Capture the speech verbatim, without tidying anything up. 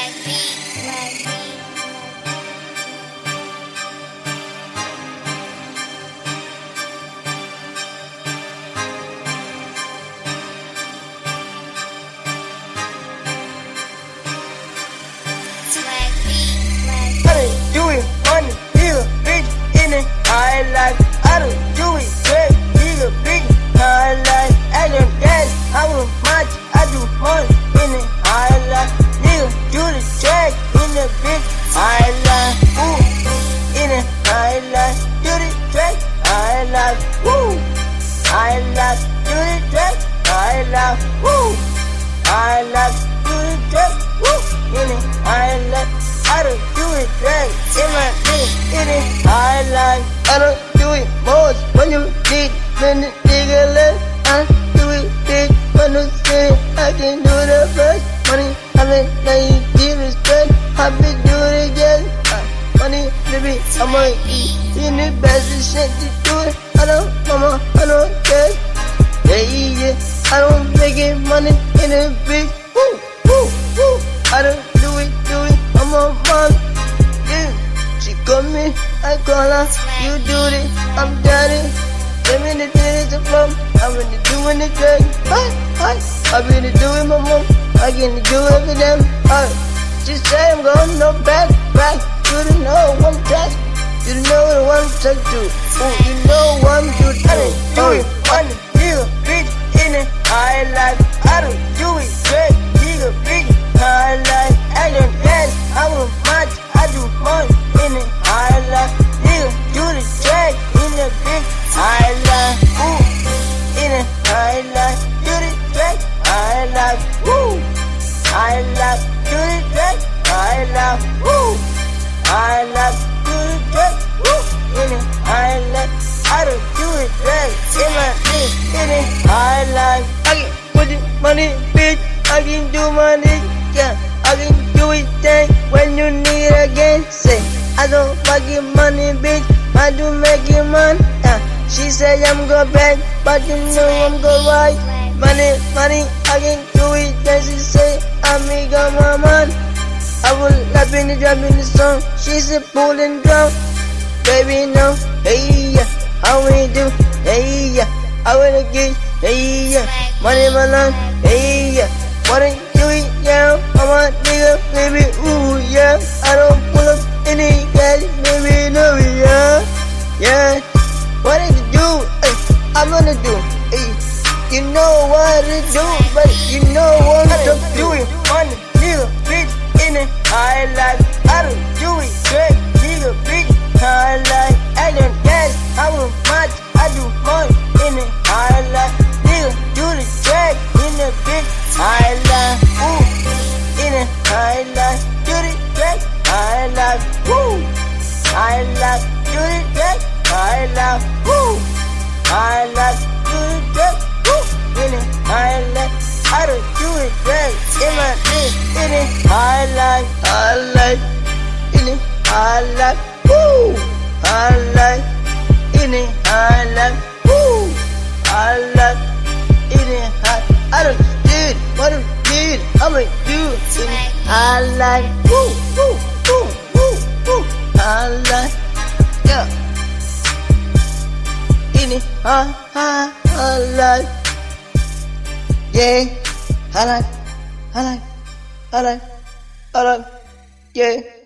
I like, I don't do it great, nigga big, I like, I don't dance, I will march, I do more in it, I like, nigga do the track in the big, I like, ooh, in it, I like, do the track, I like, woo, I like, do the track, I like, woo, I like, do the track, woo, in it, I like, I don't do it right, in my big, in it, I like, I don't do it most when you need when the nigga left. I do it big when you say I can do the first money. I mean, now you give respect. I been do it again. Uh, money, baby, I'ma eat in the best shit to do it. I don't, mama, I don't care. Yeah, yeah, I don't make it money in a big. Woo, woo, woo. I don't do it, do it. I'm a mom. Yeah. She call me, I call her, you do it, I'm daddy. Let me the things to come, I'm in the doing the drag. Hi, hi, I've been doing my mom, I can do it for them. Hi, she say I'm going no back, back. You don't know one track, you don't know what one track do. Oh, you know one do do. I don't do it, one nigga big in it. I like, I don't do it great, nigga big. I like, I don't dance, I will march, I do more. In it, I like, nigga, do the track in the big, I like, ooh, in it, I like, do the track, I like, woo, I like, do the track, I like, woo, I like, do the track, woo, in it, I like, I don't do it right, in my big, in it, I like, I can put the money, bitch, I can do money, yeah, I can do it then when you need it again, say. I don't fucking money, bitch. I do making money. Uh, she say I'm go back, but you know I'm go right. Money, money, I can do it. Then she say I'm got my money. I will rap in the drop in the song. She said pull and drum, baby no. Hey yeah, how we do? Hey yeah, I wanna get. Hey yeah, money my line. Hey yeah, wanna do it? Yeah, I'm a nigga, baby. Ooh yeah, I don't pull up. Any guy, baby, no, yeah, yeah. What did you do? Ay, I'm gonna do. Ay, you know what to do, but you know what to do. It on the nigga, bitch, in it. I like, I don't do it great, nigga, bitch. I like, I don't dance, I will march, I do more in it. I like, nigga, do the track in the bitch. I like, ooh, in it. I like, do the track. I like, woo, I like, do it back, I like, woo, I like, do it back, woo, in it, I like, I don't do it back, in my dick, in it, I like, I like, in it, I like, woo, I like, in it, I like, woo, I like, in it, I, I don't do it, what do you do, I'm gonna do it, in it, I like, woo, woo. Ooh, ooh, ooh, I like, yeah. In it, I, I, I like, yeah. I like, I like, I like, I like, yeah.